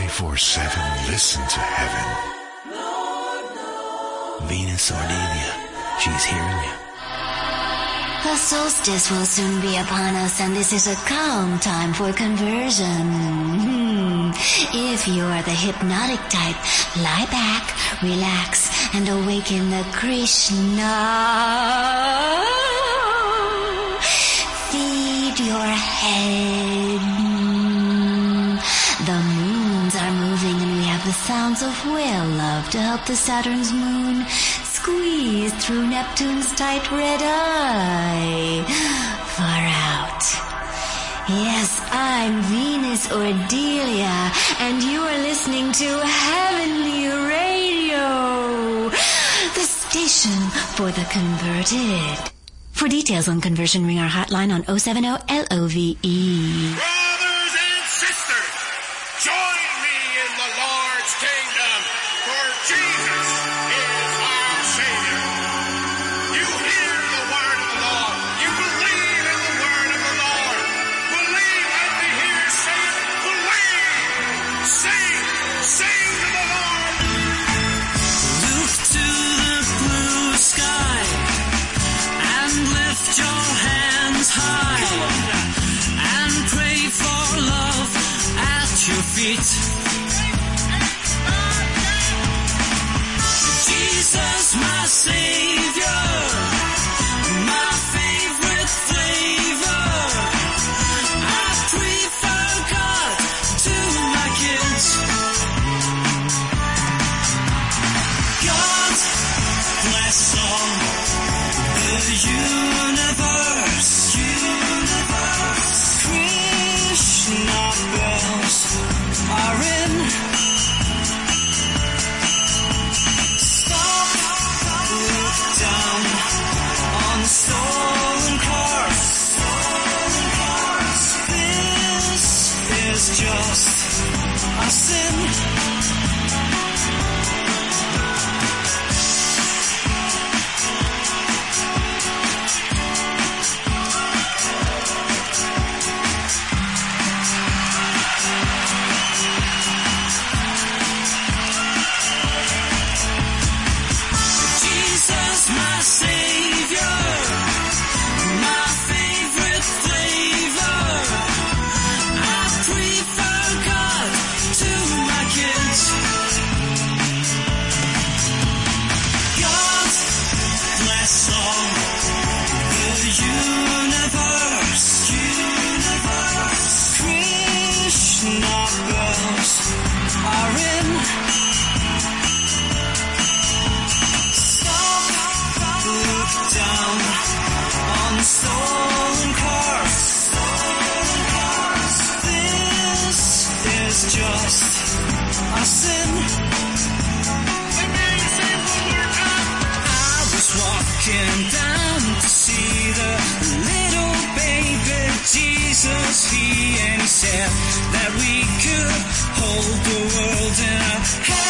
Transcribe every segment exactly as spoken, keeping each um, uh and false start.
twenty-four seven, listen to heaven. Venus Ordelia, she's hearing you. The solstice will soon be upon us, and this is a calm time for conversion. Hmm. If you're the hypnotic type, lie back, relax, and awaken the Krishna. Feed your head. The moons are moving, and we have the sounds of whale love to help the Saturn's moon squeeze through Neptune's tight red eye. Far out. Yes, I'm Venus Ordelia, and you are listening to Heavenly Radio, the station for the converted. For details on conversion, ring our hotline on oh seven oh L O V E. Brothers and sisters, join me in the Lord's kingdom, for Jesus is our Savior. You hear the word of the Lord. You believe in the word of the Lord. Believe, let me hear you say it. Believe. Sing. Sing to the Lord. Look to the blue sky and lift your hands high and pray for love at your feet. Jesus, my Savior, my favorite flavor. I prefer God to my kids. God bless all the universe, universe. Krishna bells are in. Stop, look down on stolen cars. This is just a sin. Jesus, my Savior, my favorite flavor. I prefer God to my kids. God bless all the universe, universe. Krishna bells are in. Look down on stolen cars. Stolen cars. This is just a sin. Let me hear you say it one more time. I was walking down to see the little baby Jesus. He and he said that we could hold the world in our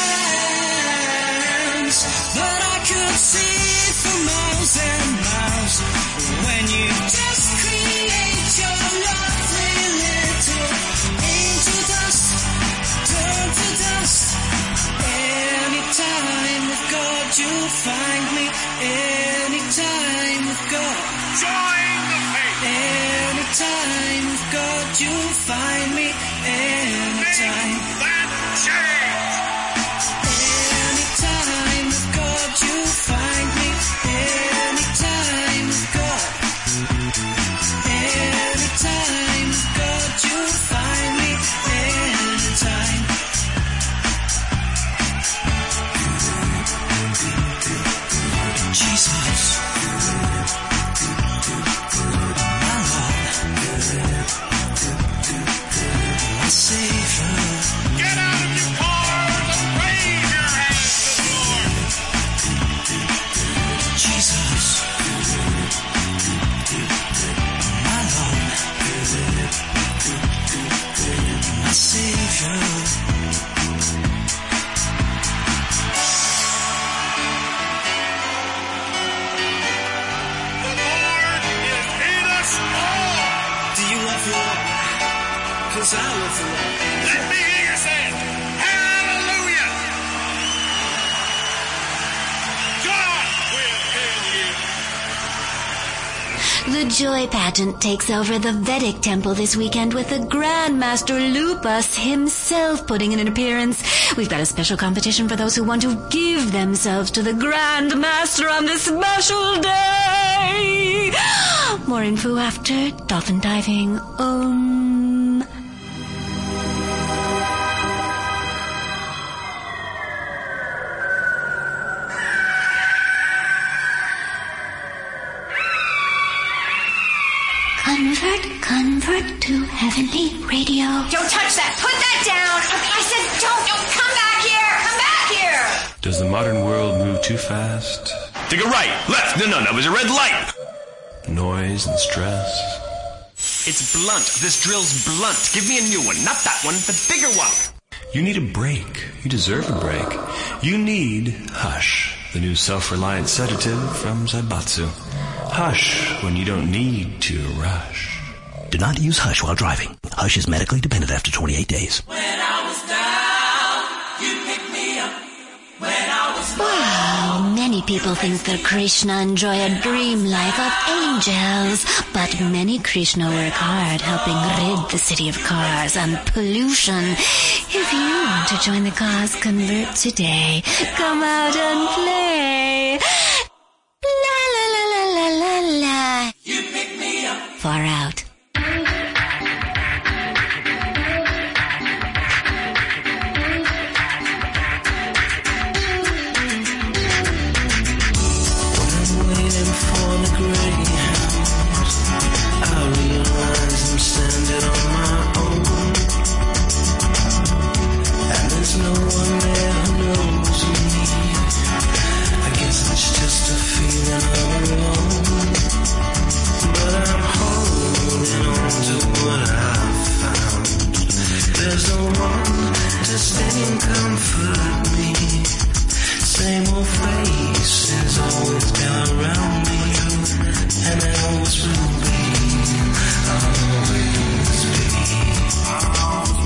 hands, but I could see for miles and miles when you just create your lovely little angel dust, turn to dust. Anytime with God you'll find me. Anytime with God, Join the faith. anytime with God you'll find me. Anytime. Make that change. Anytime with God you'll find me. Anytime with God. Anytime with God you'll find me. Anytime. Jesus, my Lord, my Savior. Get out of your cars and raise your hands to the Lord. Jesus, my Lord, my Savior. The Lord is in us all. Do you love the Lord? 'Cause I love the Lord. Let me hear you say it. The Joy Pageant takes over the Vedic Temple this weekend with the Grandmaster Lupus himself putting in an appearance. We've got a special competition for those who want to give themselves to the Grandmaster on this special day. More info after Dolphin Diving. Um... Convert, convert to heavenly radio. Don't touch that. Put that down. I said don't. Don't come back here. Come back here. Does the modern world move too fast? Take a right, left. No, no, no. There's a red light. Noise and stress. It's blunt. This drill's blunt. Give me a new one. Not that one, the bigger one. You need a break. You deserve a break. You need Hush, the new self-reliant sedative from Zaibatsu. Hush when you don't need to rush. Do not use Hush while driving. Hush is medically dependent after twenty-eight days. When I was down, you picked me up. When I was Wow, many people think that Krishna enjoy a dream life of angels, but many Krishna work hard helping rid the city of cars and pollution. If you want to join the cause, convert today. Come out and play. La la la la la la la. you picked me up. Far out. Waiting for the Greyhound. I realize I'm standing on my own, and there's no one there who knows me. I guess it's just a feeling I'm alone, but I'm holding on to what I've found. There's no one to stay and comfort me. Same old faces always been around me, and I always will be, I'll always be, I'll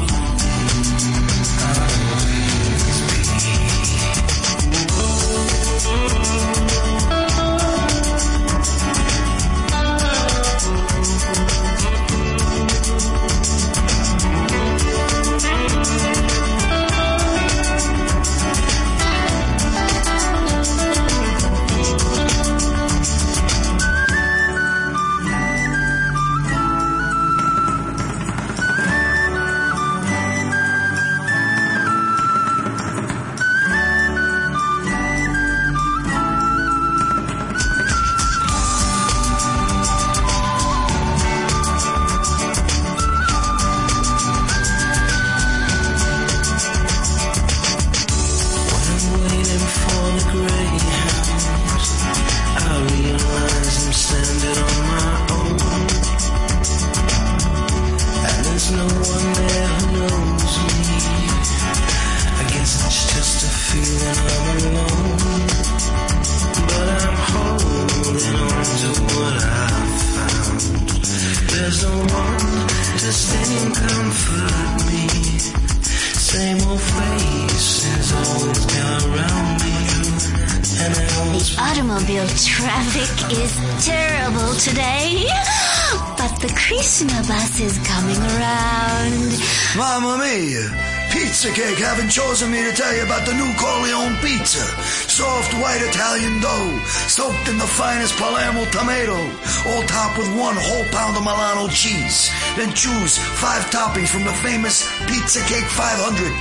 Automobile traffic is terrible today, but the Krishna bus is coming around. Mamma mia! Pizza Cake haven't chosen me to tell you about the new Corleone pizza. Soft white Italian dough, soaked in the finest Palermo tomato, all topped with one whole pound of Milano cheese. Then choose five toppings from the famous Pizza Cake five hundred.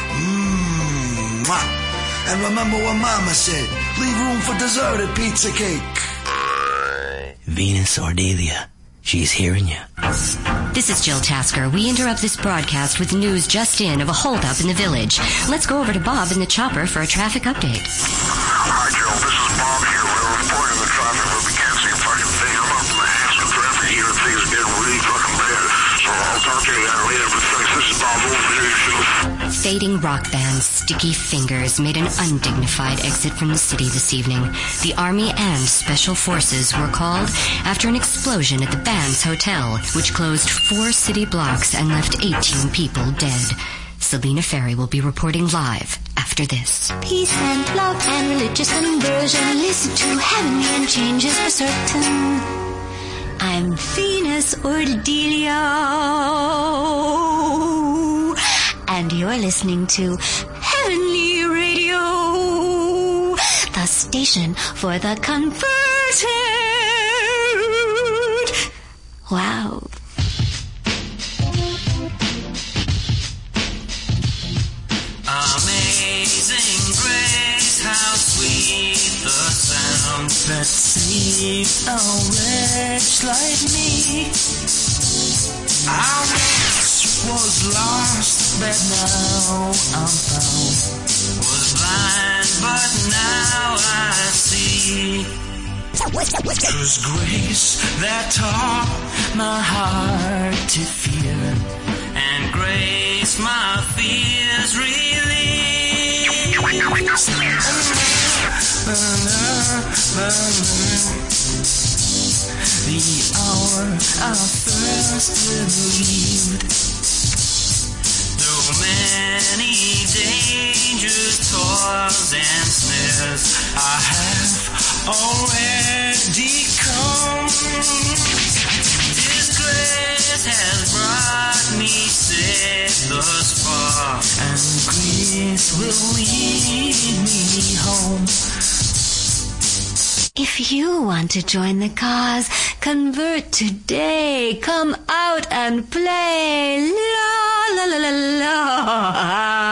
Mmm. And remember what Mama said, leave room for dessert at Pizza Cake. Venus Ordelia, she's hearing you. This is Jill Tasker. We interrupt this broadcast with news just in of a holdup in the village. Let's go over to Bob in the chopper for a traffic update. Hi, Joe. This is Bob here. We're reporting the traffic, but we can't see a fucking thing. I'm up in the hands of traffic here, and things are getting really fucking bad. So I'll talk to you later, but thanks. This is Bob over here. Fading rock band Sticky Fingers made an undignified exit from the city this evening. The Army and Special Forces were called after an explosion at the band's hotel, which closed four city blocks and left eighteen people dead. Selena Ferry will be reporting live after this. Peace and love and religious conversion. Listen to heavenly and changes for certain. I'm Venus Ordelia, and you're listening to Heavenly Radio, the station for the converted. Wow. Amazing grace, how sweet the sound that saved a wretch like me. I once was lost, but now I'm found. Was blind, but now I see. 'Twas grace that taught my heart to fear, and grace my fears relieved. The hour I first relieved. Through many dangers, toils, and snares, I have already come. His grace has brought me safe thus far, and grace will lead me home. If you want to join the cause, convert today. Come out and play. La la la la la.